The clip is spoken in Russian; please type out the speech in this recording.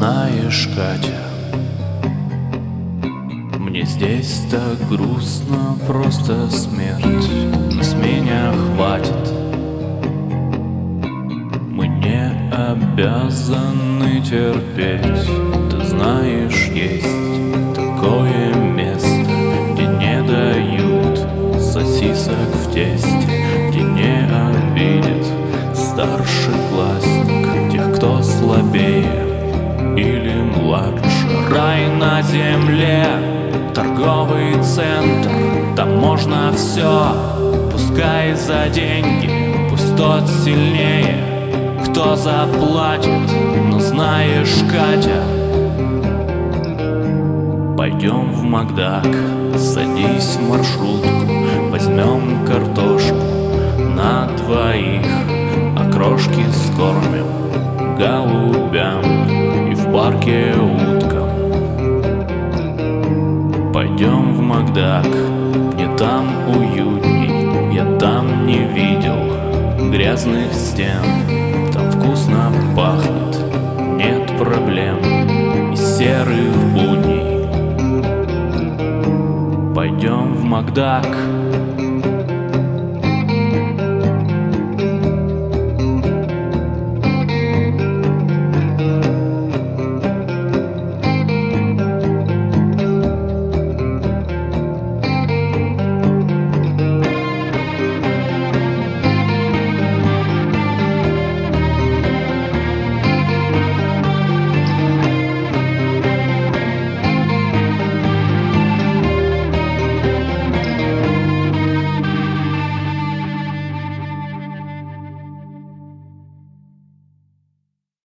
знаешь, Катя, мне здесь так грустно, просто смерть нас меня хватит. Мы не обязаны терпеть. Ты знаешь, есть такое место, где не дают сосисок в тесте, где не обидит старшеклассник тех, кто слабее или младше. Рай на земле, торговый центр, там можно все, пускай за деньги, пусть тот сильнее, кто заплатит. Но знаешь, Катя, пойдем в Макдак, садись в маршрутку, возьмем картошку на двоих, окрошки скормим голубям и в парке уткам. Пойдем в Макдак, мне там уютней, я там не видел грязных стен, там вкусно пахнет, нет проблем и серых будней. Пойдем в Макдак.